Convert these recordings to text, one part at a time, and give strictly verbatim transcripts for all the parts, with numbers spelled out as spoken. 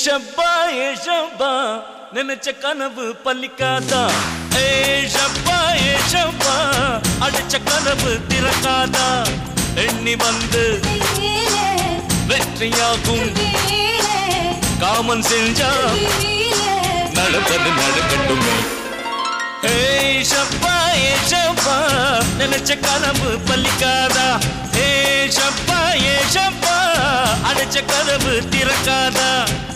ஷப்பா ஏ ஷப்பா நினைச்ச கனவு பலிக்காதா ஏ ஷப்பா ஏ ஷப்பா அடிச்ச கனவு திறக்காதா எண்ணி வந்து வெற்றியாகும் காமன் செஞ்சா நடப்பது நடக்கட்டுமே ஏ ஷப்பா ஏ ஷப்பா நினைச்ச கனவு பலிக்காதா ஏ ஷப்பா ஏ ஷப்பா அடிச்ச கனவு திறக்காதா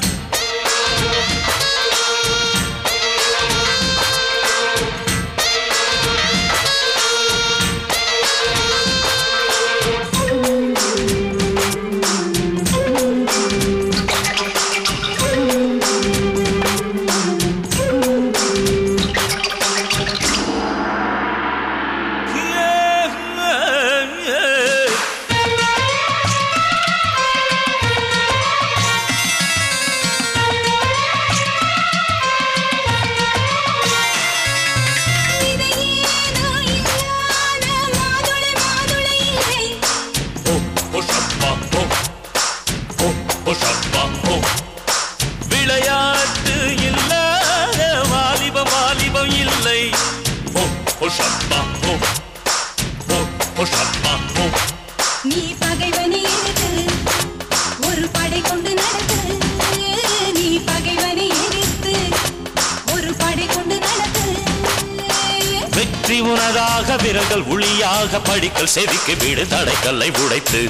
விளையாட்டு இல்லாத வாலிப வாலிபம் இல்லை நீ பகைவனை எதிர்த்து ஒரு படை கொண்டு நடத்து நீ பகைவனை எதிர்த்து ஒரு படை கொண்டு நடத்து வெற்றி உனதாக விரல்கள் ஒளியாக படிக்கல் செவிக்கு வீடு தடைக்கல்லை உடைத்து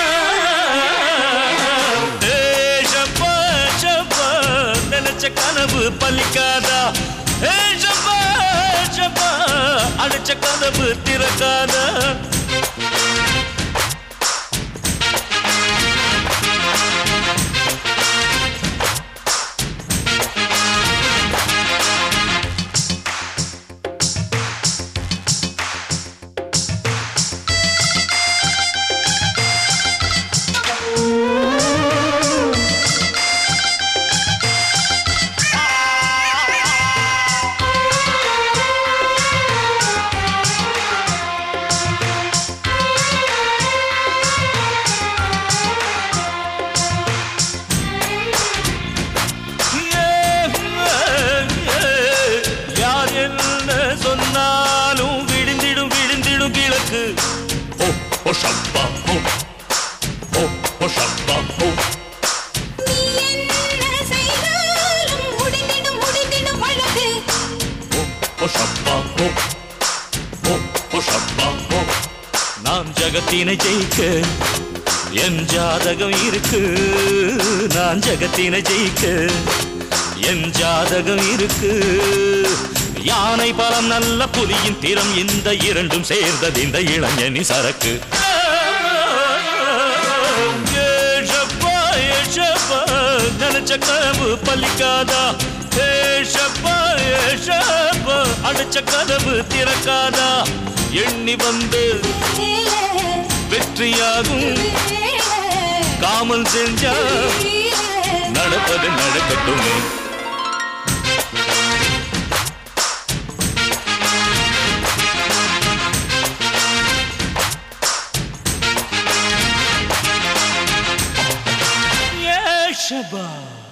நினைச்ச கனவு பலிக்காதா ஏ ஷப்பா ஷப்பா அடிச்ச கனவு திறக்காதா சொன்னாலும் விழுந்திடும் விழுந்திடும் கிழக்கு ஓ ஷப்பா ஓ ஓ ஷப்பா ஓ நீ என்ன செய்தாலும் முடிந்திடும் முடிந்திடும் வழக்கு ஓ ஷப்பா ஓ ஓ ஷப்பா ஓ நான் ஜகத்தினை ஜெயிக்க என் ஜாதகம் இருக்கு நான் ஜகத்தினை ஜெயிக்க என் ஜாதகம் இருக்கு யானை பலம் நல்ல புலியின் திறம் இந்த இரண்டும் சேர்ந்தது இந்த இளைஞனி சரக்கு நினைச்ச கனவு பலிக்காதா ஏ ஷப்பா ஏ ஷப்பா அடிச்ச கனவு திறக்காதா எண்ணி வந்து வெற்றியாகும் காமன் செஞ்சா நடப்பது நடக்கட்டுமே Shabbat.